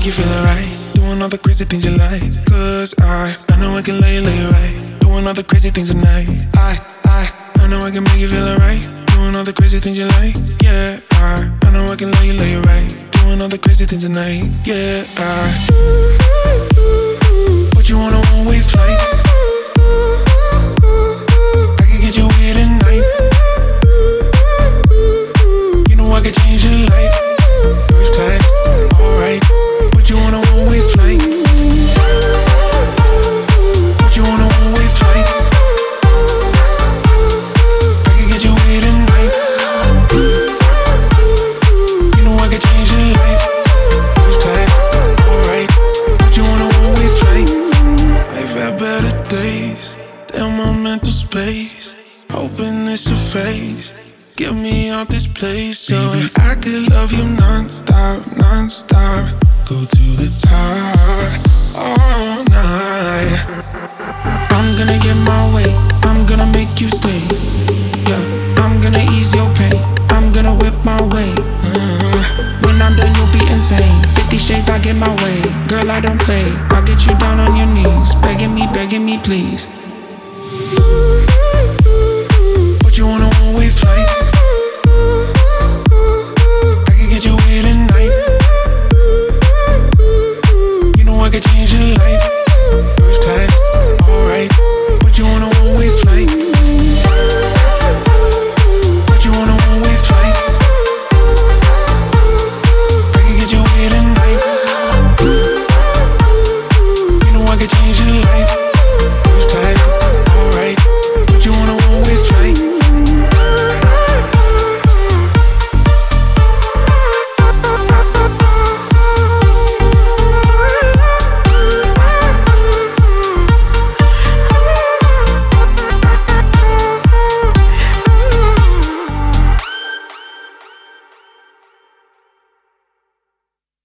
make you feel alright. Doing all the crazy things you like. Cause I know I can lay right. Doing all the crazy things tonight. I know I can make you feel alright. Doing all the crazy things you like. Yeah, I know I can lay right. Doing all the crazy things tonight. Yeah, put you on a one-way flight. I can get you here tonight. You know I can change your life. First class, alright. Put you on a one-way flight. Put you on a one-way flight. I can get you here tonight. You know I can change your life. First class, alright. Put you on a one-way flight. I've had better days than my mental space. Hoping this a phase. Get me out this place, so I could love you non-stop, non-stop. Go to the top all night. I'm gonna get my way, I'm gonna make you stay. Yeah, I'm gonna ease your pain, I'm gonna whip my way. When I'm done, you'll be insane. 50 shades, I get my way. Girl, I don't play. I'll get you down on your knees, begging me, please. Put you on a one-way flight.